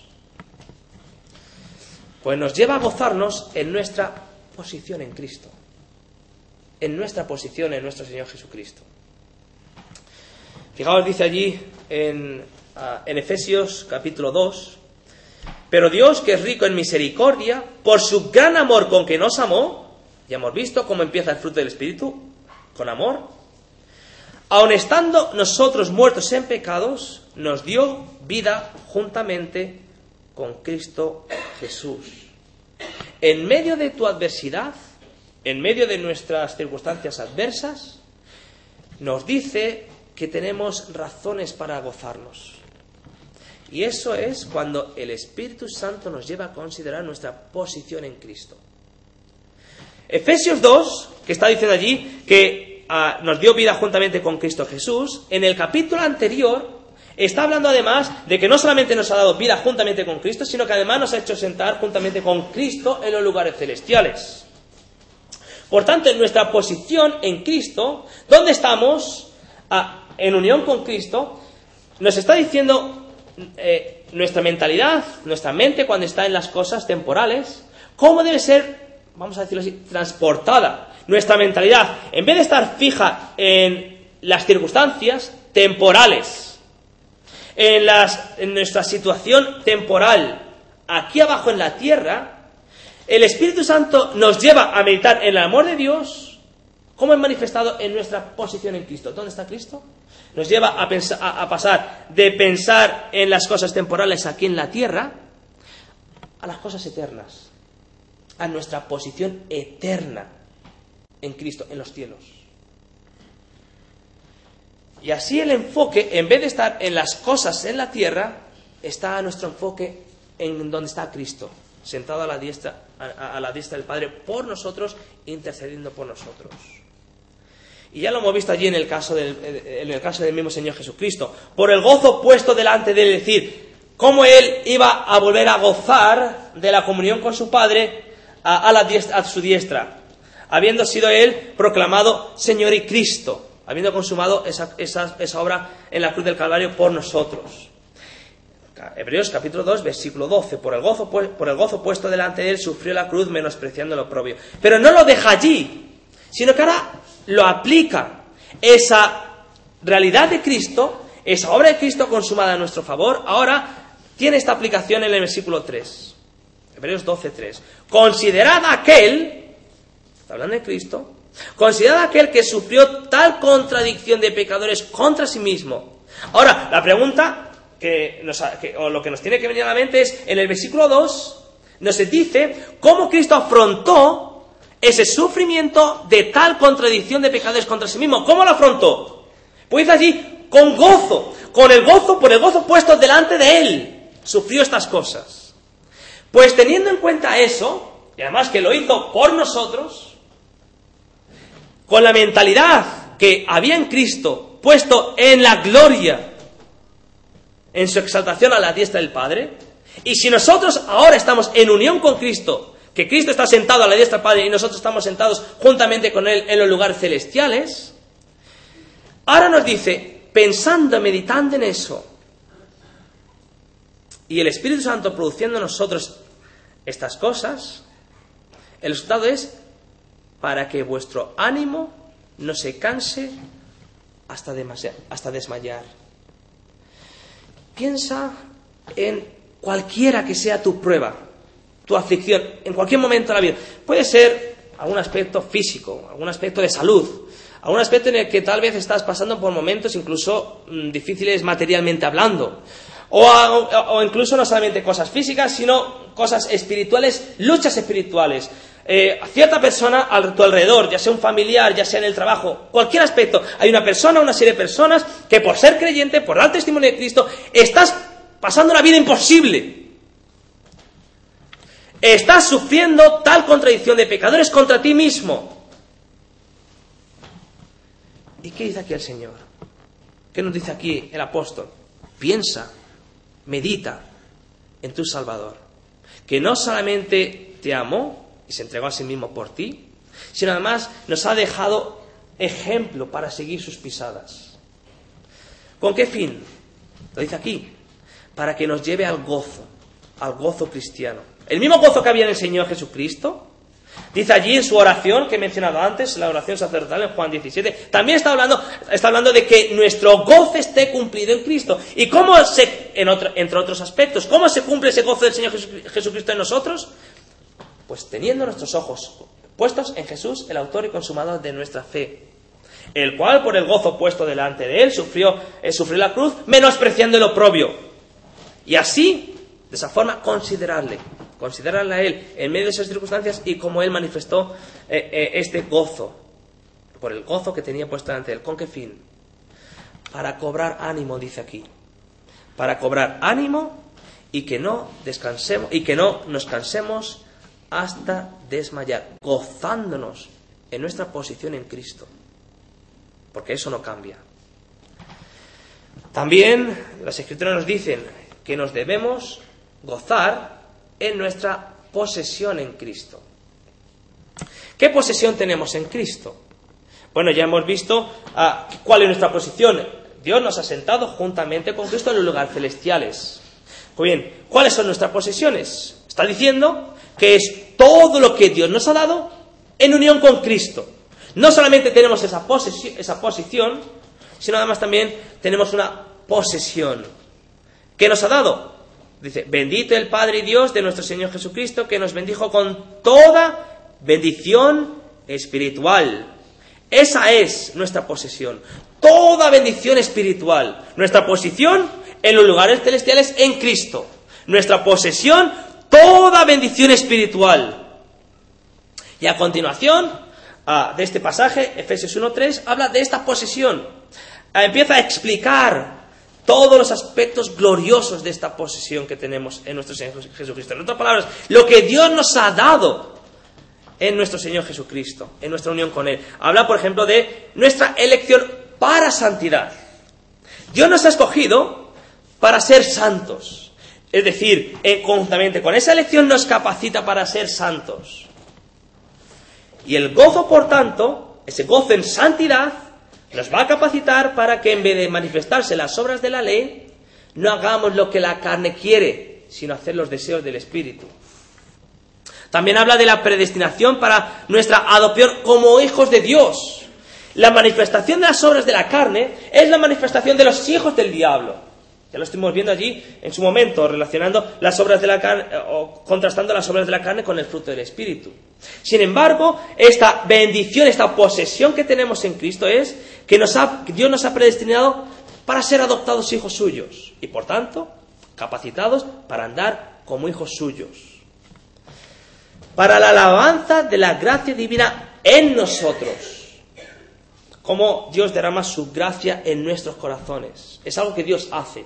Pues nos lleva a gozarnos en nuestra posición en Cristo. En nuestra posición en nuestro Señor Jesucristo. Fijaos, dice allí en, en Efesios capítulo dos: pero Dios, que es rico en misericordia, por su gran amor con que nos amó, ya hemos visto cómo empieza el fruto del Espíritu, con amor, aun estando nosotros muertos en pecados, nos dio vida juntamente con Cristo Jesús. En medio de tu adversidad, en medio de nuestras circunstancias adversas, nos dice que tenemos razones para gozarnos. Y eso es cuando el Espíritu Santo nos lleva a considerar nuestra posición en Cristo. Efesios dos, que está diciendo allí que uh, nos dio vida juntamente con Cristo Jesús, en el capítulo anterior está hablando además de que no solamente nos ha dado vida juntamente con Cristo, sino que además nos ha hecho sentar juntamente con Cristo en los lugares celestiales. Por tanto, en nuestra posición en Cristo, ¿dónde estamos? Uh, en unión con Cristo, nos está diciendo Eh, nuestra mentalidad, nuestra mente cuando está en las cosas temporales, cómo debe ser, vamos a decirlo así, transportada nuestra mentalidad, en vez de estar fija en las circunstancias temporales, en, las, en nuestra situación temporal aquí abajo en la tierra. El Espíritu Santo nos lleva a meditar en el amor de Dios, cómo es manifestado en nuestra posición en Cristo. ¿Dónde está Cristo? Nos lleva a, pensar, a, a pasar de pensar en las cosas temporales aquí en la tierra a las cosas eternas, a nuestra posición eterna en Cristo, en los cielos. Y así el enfoque, en vez de estar en las cosas en la tierra, está nuestro enfoque en donde está Cristo, sentado a la diestra, a, a la diestra del Padre por nosotros, intercediendo por nosotros. Y ya lo hemos visto allí en el caso del, en el caso del mismo Señor Jesucristo. Por el gozo puesto delante de él, es decir, cómo él iba a volver a gozar de la comunión con su Padre a, a, la diestra, a su diestra, habiendo sido él proclamado Señor y Cristo, habiendo consumado esa, esa, esa obra en la cruz del Calvario por nosotros. Hebreos capítulo dos, versículo doce. Por el gozo, por el gozo puesto delante de él, sufrió la cruz, menospreciando lo propio. Pero no lo deja allí, sino que ahora lo aplica. Esa realidad de Cristo, esa obra de Cristo consumada a nuestro favor, ahora tiene esta aplicación en el versículo tres. Hebreos doce, tres. Considerad aquel, está hablando de Cristo, considerad aquel que sufrió tal contradicción de pecadores contra sí mismo. Ahora, la pregunta que nos, que, o lo que nos tiene que venir a la mente es, en el versículo dos, nos dice cómo Cristo afrontó ese sufrimiento de tal contradicción de pecadores contra sí mismo. ¿Cómo lo afrontó? Pues allí, con gozo, con el gozo, por el gozo puesto delante de él, sufrió estas cosas. Pues teniendo en cuenta eso, y además que lo hizo por nosotros, con la mentalidad que había en Cristo, puesto en la gloria, en su exaltación a la diestra del Padre, y si nosotros ahora estamos en unión con Cristo, que Cristo está sentado a la diestra del Padre y nosotros estamos sentados juntamente con él en los lugares celestiales, ahora nos dice, pensando, meditando en eso, y el Espíritu Santo produciendo en nosotros estas cosas, el resultado es para que vuestro ánimo no se canse hasta, demasiar, hasta desmayar. Piensa en cualquiera que sea tu prueba, tu aflicción, en cualquier momento de la vida. Puede ser algún aspecto físico, algún aspecto de salud, algún aspecto en el que tal vez estás pasando por momentos incluso mmm, difíciles materialmente hablando, o, a, o incluso no solamente cosas físicas, sino cosas espirituales, luchas espirituales. Eh, cierta persona a tu alrededor, ya sea un familiar, ya sea en el trabajo, cualquier aspecto, hay una persona, una serie de personas que por ser creyente, por dar testimonio de Cristo, estás pasando una vida imposible. Estás sufriendo tal contradicción de pecadores contra ti mismo. ¿Y qué dice aquí el Señor? ¿Qué nos dice aquí el apóstol? Piensa, medita en tu Salvador, que no solamente te amó y se entregó a sí mismo por ti, sino además nos ha dejado ejemplo para seguir sus pisadas. ¿Con qué fin? Lo dice aquí, para que nos lleve al gozo, al gozo cristiano. El mismo gozo que había en el Señor Jesucristo, dice allí en su oración que he mencionado antes, la oración sacerdotal en Juan diecisiete, también está hablando, está hablando de que nuestro gozo esté cumplido en Cristo. ¿Y cómo se, en otro, entre otros aspectos, cómo se cumple ese gozo del Señor Jesucristo en nosotros? Pues teniendo nuestros ojos puestos en Jesús, el autor y consumador de nuestra fe, el cual por el gozo puesto delante de él sufrió, eh, sufrió la cruz, menospreciando el oprobio. Y así, de esa forma, considerarle, considerarle a él en medio de esas circunstancias y como él manifestó eh, eh, este gozo, por el gozo que tenía puesto delante de él. ¿Con qué fin? Para cobrar ánimo, dice aquí. Para cobrar ánimo y que no descansemos, y que no nos cansemos hasta desmayar, gozándonos en nuestra posición en Cristo, porque eso no cambia. También las Escrituras nos dicen que nos debemos gozar en nuestra posesión en Cristo. ¿Qué posesión tenemos en Cristo? Bueno, ya hemos visto uh, cuál es nuestra posición. Dios nos ha sentado juntamente con Cristo en los lugares celestiales. Pues bien, ¿cuáles son nuestras posesiones? Está diciendo que es todo lo que Dios nos ha dado en unión con Cristo. No solamente tenemos esa posesión, esa posición, sino además también tenemos una posesión. ¿Qué nos ha dado? Dice, bendito el Padre y Dios de nuestro Señor Jesucristo, que nos bendijo con toda bendición espiritual. Esa es nuestra posesión. Toda bendición espiritual. Nuestra posición en los lugares celestiales en Cristo. Nuestra posesión, toda bendición espiritual. Y a continuación uh, de este pasaje, Efesios uno tres, habla de esta posesión. Uh, empieza a explicar todos los aspectos gloriosos de esta posesión que tenemos en nuestro Señor Jesucristo. En otras palabras, lo que Dios nos ha dado en nuestro Señor Jesucristo, en nuestra unión con Él. Habla, por ejemplo, de nuestra elección para santidad. Dios nos ha escogido para ser santos. Es decir, eh, conjuntamente con esa elección nos capacita para ser santos. Y el gozo, por tanto, ese gozo en santidad, nos va a capacitar para que en vez de manifestarse las obras de la ley, no hagamos lo que la carne quiere, sino hacer los deseos del Espíritu. También habla de la predestinación para nuestra adopción como hijos de Dios. La manifestación de las obras de la carne es la manifestación de los hijos del diablo. Ya lo estuvimos viendo allí en su momento, relacionando las obras de la carne, o contrastando las obras de la carne con el fruto del Espíritu. Sin embargo, esta bendición, esta posesión que tenemos en Cristo es que nos ha, Dios nos ha predestinado para ser adoptados hijos suyos y, por tanto, capacitados para andar como hijos suyos. Para la alabanza de la gracia divina en nosotros. Cómo Dios derrama su gracia en nuestros corazones. Es algo que Dios hace.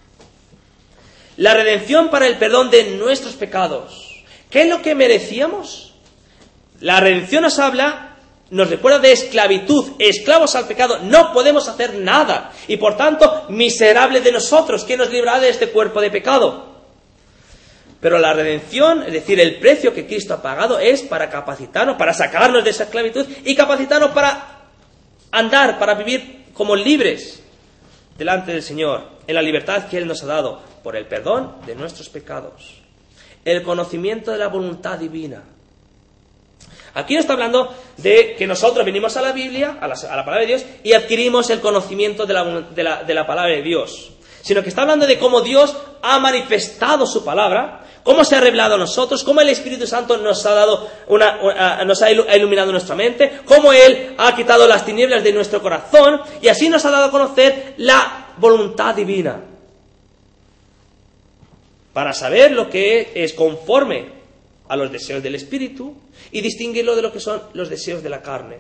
La redención para el perdón de nuestros pecados. ¿Qué es lo que merecíamos? La redención nos habla, nos recuerda de esclavitud, esclavos al pecado. No podemos hacer nada. Y por tanto, miserable de nosotros, ¿quién nos librará de este cuerpo de pecado? Pero la redención, es decir, el precio que Cristo ha pagado es para capacitarnos, para sacarnos de esa esclavitud y capacitarnos para andar, para vivir como libres delante del Señor, en la libertad que Él nos ha dado, por el perdón de nuestros pecados, el conocimiento de la voluntad divina. Aquí no está hablando de que nosotros venimos a la Biblia, a la, a la palabra de Dios, y adquirimos el conocimiento de la, de, la, de la palabra de Dios, sino que está hablando de cómo Dios ha manifestado su palabra, cómo se ha revelado a nosotros, cómo el Espíritu Santo nos ha dado una, una, nos ha iluminado nuestra mente, cómo Él ha quitado las tinieblas de nuestro corazón y así nos ha dado a conocer la voluntad divina para saber lo que es conforme a los deseos del Espíritu y distinguirlo de lo que son los deseos de la carne.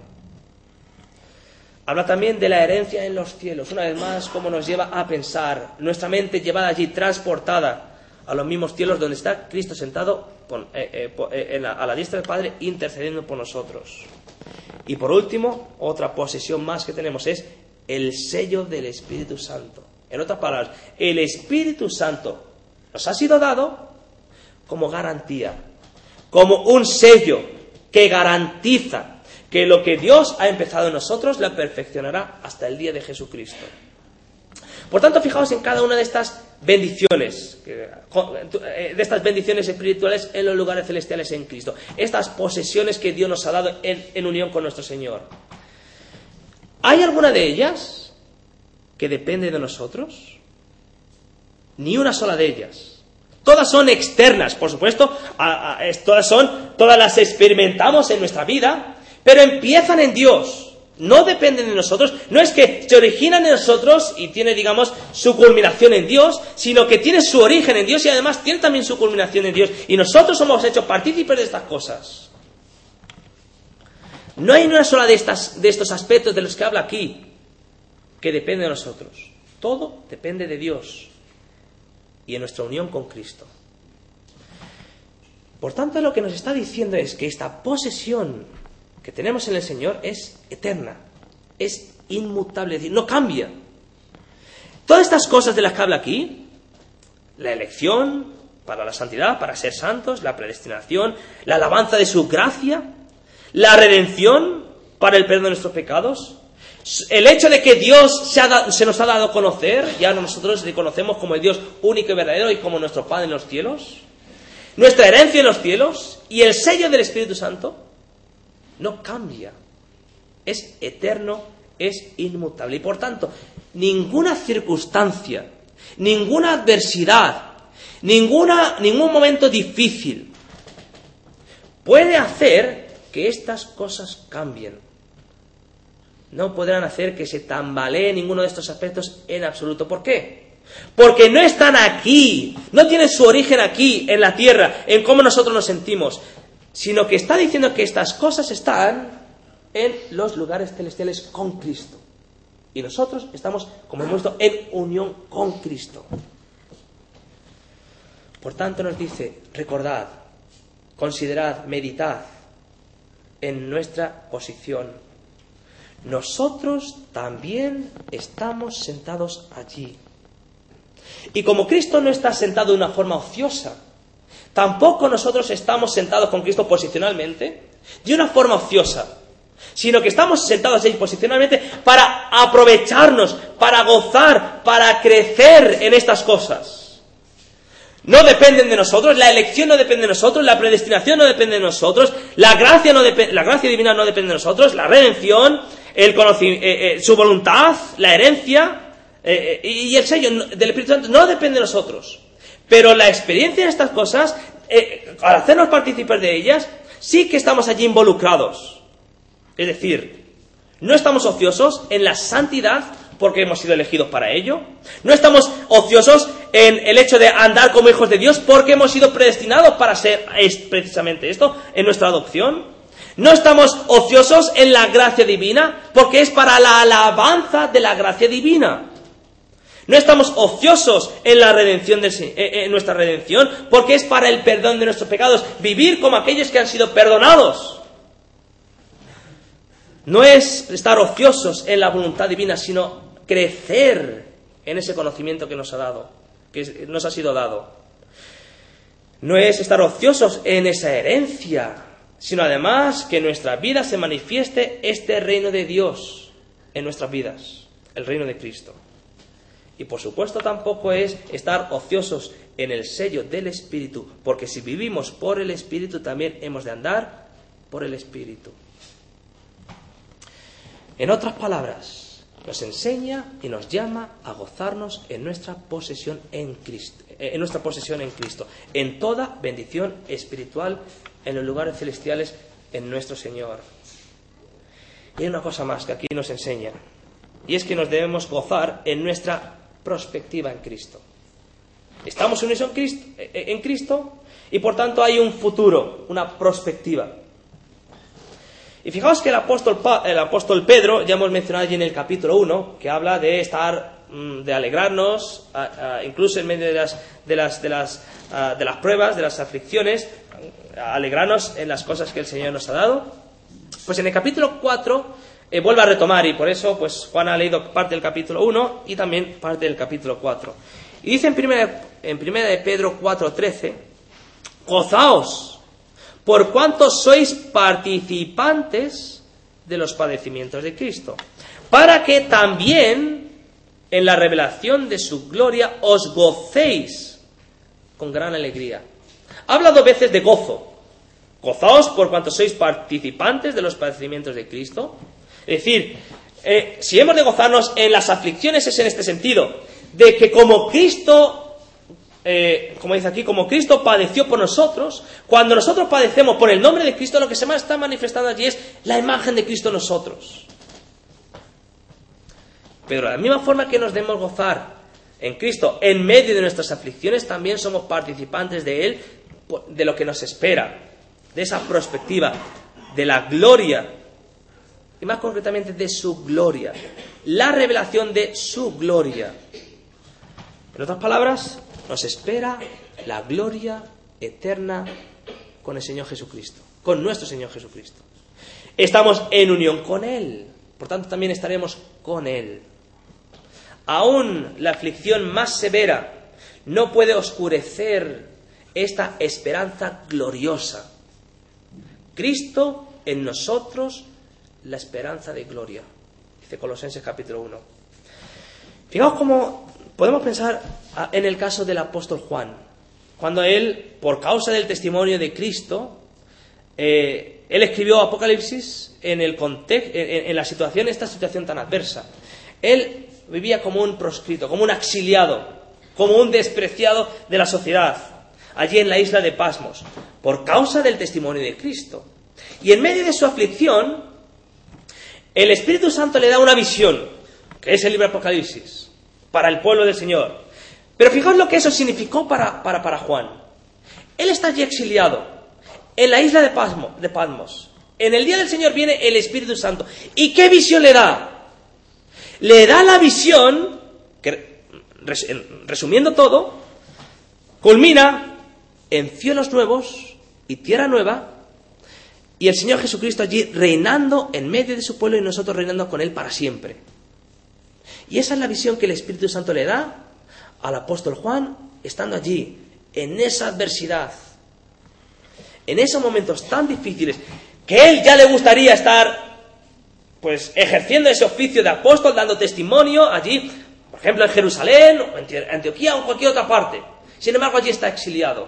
Habla también de la herencia en los cielos, una vez más, cómo nos lleva a pensar, nuestra mente llevada allí, transportada a los mismos cielos donde está Cristo sentado con, eh, eh, en la, a la diestra del Padre, intercediendo por nosotros. Y por último, otra posesión más que tenemos es el sello del Espíritu Santo. En otras palabras, el Espíritu Santo nos ha sido dado como garantía, como un sello que garantiza que lo que Dios ha empezado en nosotros la perfeccionará hasta el día de Jesucristo. Por tanto, fijaos en cada una de estas bendiciones, de estas bendiciones espirituales en los lugares celestiales en Cristo. Estas posesiones que Dios nos ha dado en, en unión con nuestro Señor. ¿Hay alguna de ellas que depende de nosotros? Ni una sola de ellas. Todas son externas, por supuesto, a, a, todas son, todas las experimentamos en nuestra vida, pero empiezan en Dios. No dependen de nosotros, no es que se originan en nosotros y tiene, digamos, su culminación en Dios, sino que tiene su origen en Dios y además tiene también su culminación en Dios. Y nosotros somos hechos partícipes de estas cosas. No hay una sola de, estas, de estos aspectos de los que habla aquí que depende de nosotros. Todo depende de Dios y en nuestra unión con Cristo. Por tanto, lo que nos está diciendo es que esta posesión que tenemos en el Señor es eterna, es inmutable, es decir, no cambia. Todas estas cosas de las que habla aquí, la elección para la santidad, para ser santos, la predestinación, la alabanza de su gracia, la redención para el perdón de nuestros pecados, el hecho de que Dios se, ha da, se nos ha dado a conocer, ya nosotros le conocemos como el Dios único y verdadero y como nuestro Padre en los cielos, nuestra herencia en los cielos y el sello del Espíritu Santo, no cambia, es eterno, es inmutable. Y por tanto, ninguna circunstancia, ninguna adversidad, ninguna, ningún momento difícil puede hacer que estas cosas cambien. No podrán hacer que se tambalee ninguno de estos aspectos en absoluto. ¿Por qué? Porque no están aquí, no tienen su origen aquí, en la tierra, en cómo nosotros nos sentimos, sino que está diciendo que estas cosas están en los lugares celestiales con Cristo. Y nosotros estamos, como hemos visto, en unión con Cristo. Por tanto nos dice, recordad, considerad, meditad en nuestra posición. Nosotros también estamos sentados allí. Y como Cristo no está sentado de una forma ociosa, tampoco nosotros estamos sentados con Cristo posicionalmente, de una forma ociosa, sino que estamos sentados ahí posicionalmente para aprovecharnos, para gozar, para crecer en estas cosas. No dependen de nosotros, la elección no depende de nosotros, la predestinación no depende de nosotros, la gracia, no dep- la gracia divina no depende de nosotros, la redención, el conoci- eh, eh, su voluntad, la herencia eh, eh, y el sello del Espíritu Santo no depende de nosotros. Pero la experiencia de estas cosas, eh, al hacernos partícipes de ellas, sí que estamos allí involucrados. Es decir, no estamos ociosos en la santidad porque hemos sido elegidos para ello. No estamos ociosos en el hecho de andar como hijos de Dios porque hemos sido predestinados para ser es precisamente esto, en nuestra adopción. No estamos ociosos en la gracia divina porque es para la alabanza de la gracia divina. No estamos ociosos en la redención de, en nuestra redención, porque es para el perdón de nuestros pecados, vivir como aquellos que han sido perdonados. No es estar ociosos en la voluntad divina, sino crecer en ese conocimiento que nos ha dado, que nos ha sido dado. No es estar ociosos en esa herencia, sino además que en nuestra vida se manifieste este reino de Dios en nuestras vidas, el reino de Cristo. Y por supuesto tampoco es estar ociosos en el sello del Espíritu, porque si vivimos por el Espíritu también hemos de andar por el Espíritu. En otras palabras, nos enseña y nos llama a gozarnos en nuestra posesión en Cristo, en nuestra posesión en Cristo, en toda bendición espiritual en los lugares celestiales en nuestro Señor. Y hay una cosa más que aquí nos enseña, y es que nos debemos gozar en nuestra perspectiva en Cristo. Estamos unidos en Cristo, en Cristo y por tanto hay un futuro, una perspectiva. Y fijaos que el apóstol, el apóstol Pedro, ya hemos mencionado allí en el capítulo uno, que habla de estar, de alegrarnos, a, a, incluso en medio de las, de, las, de, las, a, de las pruebas, de las aflicciones, alegrarnos en las cosas que el Señor nos ha dado. Pues en el capítulo cuatro Eh, vuelve a retomar, y por eso pues Juan ha leído parte del capítulo uno y también parte del capítulo cuatro. Y dice en primera, en primera de Pedro cuatro trece, gozaos, por cuanto sois participantes de los padecimientos de Cristo, para que también en la revelación de su gloria os gocéis con gran alegría. Habla dos veces de gozo. Gozaos por cuanto sois participantes de los padecimientos de Cristo. Es decir, eh, si hemos de gozarnos en las aflicciones es en este sentido, de que como Cristo, eh, como dice aquí, como Cristo padeció por nosotros, cuando nosotros padecemos por el nombre de Cristo, lo que se está manifestando allí es la imagen de Cristo en nosotros. Pero de la misma forma que nos debemos gozar en Cristo en medio de nuestras aflicciones, también somos participantes de Él, de lo que nos espera, de esa perspectiva, de la gloria, y más concretamente de su gloria, la revelación de su gloria. En otras palabras, nos espera la gloria eterna con el Señor Jesucristo, con nuestro Señor Jesucristo. Estamos en unión con Él, por tanto también estaremos con Él. Aún la aflicción más severa no puede oscurecer esta esperanza gloriosa. Cristo en nosotros, la esperanza de gloria, dice Colosenses capítulo uno. Fijaos cómo podemos pensar en el caso del apóstol Juan, cuando él, por causa del testimonio de Cristo, eh, él escribió Apocalipsis en el contexto, en, en la situación, esta situación tan adversa. Él vivía como un proscrito, como un exiliado, como un despreciado de la sociedad, allí en la isla de Patmos, por causa del testimonio de Cristo. Y en medio de su aflicción, el Espíritu Santo le da una visión, que es el libro de Apocalipsis, para el pueblo del Señor. Pero fijaos lo que eso significó para, para, para Juan. Él está allí exiliado, en la isla de Patmos, de Patmos. En el día del Señor viene el Espíritu Santo. ¿Y qué visión le da? Le da la visión, que resumiendo todo, culmina en cielos nuevos y tierra nueva, y el Señor Jesucristo allí reinando en medio de su pueblo y nosotros reinando con Él para siempre. Y esa es la visión que el Espíritu Santo le da al apóstol Juan, estando allí, en esa adversidad, en esos momentos tan difíciles, que él ya le gustaría estar pues ejerciendo ese oficio de apóstol, dando testimonio allí, por ejemplo en Jerusalén, o en Antioquía o en cualquier otra parte. Sin embargo, allí está exiliado.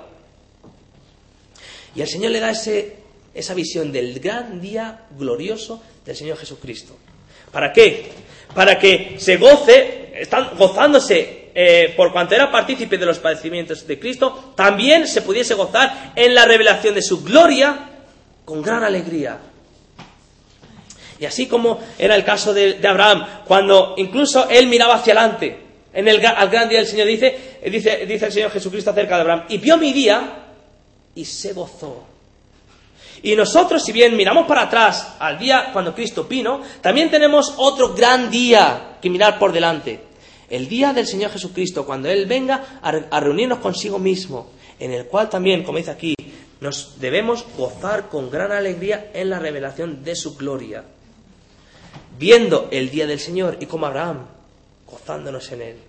Y el Señor le da ese, esa visión del gran día glorioso del Señor Jesucristo. ¿Para qué? Para que se goce, están gozándose eh, por cuanto era partícipe de los padecimientos de Cristo, también se pudiese gozar en la revelación de su gloria con gran alegría. Y así como era el caso de, de Abraham, cuando incluso él miraba hacia adelante, en el al gran día del Señor, dice, dice, dice el Señor Jesucristo acerca de Abraham, y vio mi día y se gozó. Y nosotros, si bien miramos para atrás al día cuando Cristo vino, también tenemos otro gran día que mirar por delante. El día del Señor Jesucristo, cuando Él venga a, a reunirnos consigo mismo, en el cual también, como dice aquí, nos debemos gozar con gran alegría en la revelación de su gloria, viendo el día del Señor y como Abraham, gozándonos en Él.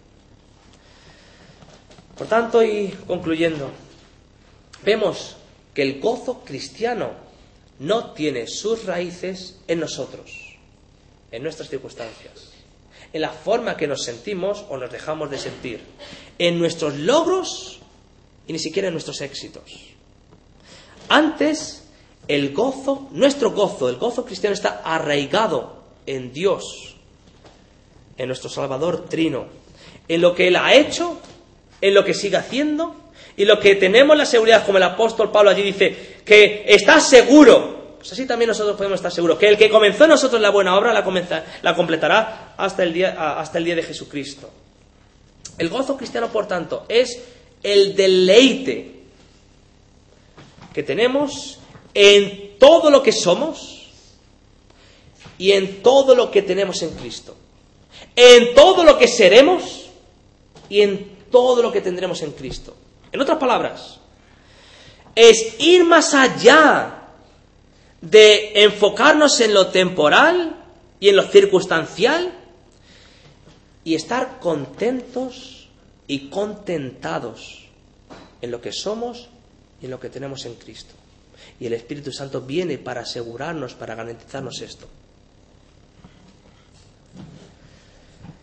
Por tanto, y concluyendo, vemos que el gozo cristiano no tiene sus raíces en nosotros, en nuestras circunstancias, en la forma que nos sentimos o nos dejamos de sentir, en nuestros logros y ni siquiera en nuestros éxitos. Antes, el gozo, nuestro gozo, el gozo cristiano está arraigado en Dios, en nuestro Salvador Trino, en lo que Él ha hecho, en lo que sigue haciendo, y lo que tenemos la seguridad, como el apóstol Pablo allí dice, que está seguro, pues así también nosotros podemos estar seguros, que el que comenzó en nosotros la buena obra la, comenzar, la completará hasta el, día, hasta el día de Jesucristo. El gozo cristiano, por tanto, es el deleite que tenemos en todo lo que somos y en todo lo que tenemos en Cristo, en todo lo que seremos y en todo lo que tendremos en Cristo. En otras palabras, es ir más allá de enfocarnos en lo temporal y en lo circunstancial y estar contentos y contentados en lo que somos y en lo que tenemos en Cristo. Y el Espíritu Santo viene para asegurarnos, para garantizarnos esto.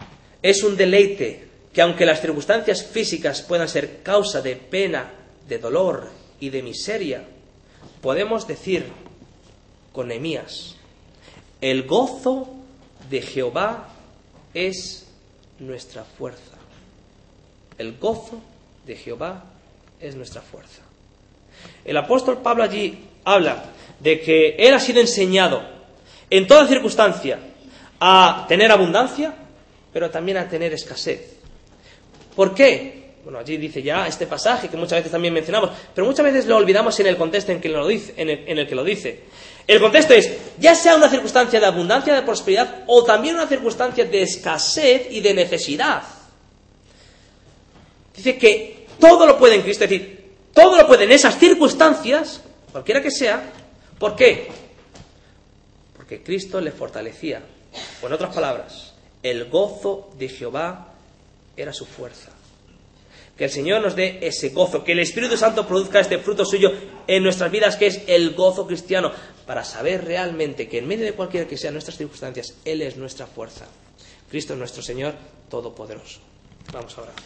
es un deleite que, aunque las circunstancias físicas puedan ser causa de pena, de dolor y de miseria, podemos decir con Nehemías: el gozo de Jehová es nuestra fuerza. El gozo de Jehová es nuestra fuerza. El apóstol Pablo allí habla de que él ha sido enseñado en toda circunstancia a tener abundancia, pero también a tener escasez. ¿Por qué? Bueno, allí dice ya este pasaje que muchas veces también mencionamos, pero muchas veces lo olvidamos en el contexto en que lo dice, en el, en el que lo dice. El contexto es, ya sea una circunstancia de abundancia, de prosperidad, o también una circunstancia de escasez y de necesidad. Dice que todo lo puede en Cristo, es decir, todo lo puede en esas circunstancias, cualquiera que sea. ¿Por qué? Porque Cristo le fortalecía. O en otras palabras, el gozo de Jehová era su fuerza. Que el Señor nos dé ese gozo, que el Espíritu Santo produzca este fruto suyo en nuestras vidas, que es el gozo cristiano, para saber realmente que en medio de cualquiera que sean nuestras circunstancias, Él es nuestra fuerza. Cristo es nuestro Señor Todopoderoso. Vamos ahora.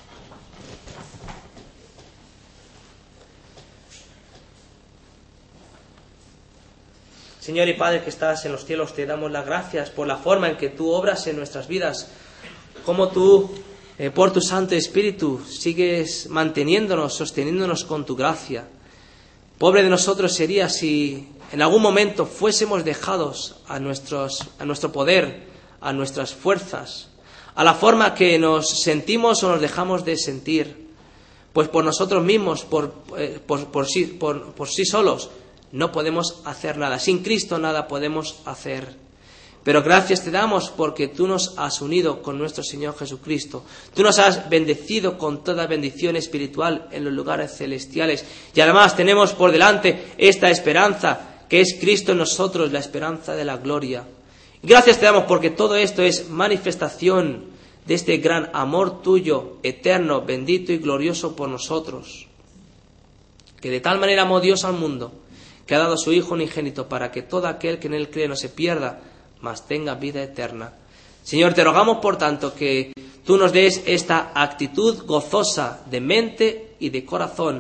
Señor y Padre que estás en los cielos, te damos las gracias por la forma en que tú obras en nuestras vidas, cómo tú, eh, por tu Santo Espíritu, sigues manteniéndonos, sosteniéndonos con tu gracia. Pobre de nosotros sería si en algún momento fuésemos dejados a, nuestros, a nuestro poder, a nuestras fuerzas, a la forma que nos sentimos o nos dejamos de sentir, pues por nosotros mismos, por, eh, por, por, sí, por, por sí solos, no podemos hacer nada. Sin Cristo nada podemos hacer. Pero gracias te damos porque tú nos has unido con nuestro Señor Jesucristo. Tú nos has bendecido con toda bendición espiritual en los lugares celestiales. Y además tenemos por delante esta esperanza que es Cristo en nosotros, la esperanza de la gloria. Y gracias te damos porque todo esto es manifestación de este gran amor tuyo, eterno, bendito y glorioso por nosotros. Que de tal manera amó Dios al mundo, que ha dado a su Hijo unigénito para que todo aquel que en Él cree no se pierda, mas tenga vida eterna. Señor, te rogamos por tanto que tú nos des esta actitud gozosa de mente y de corazón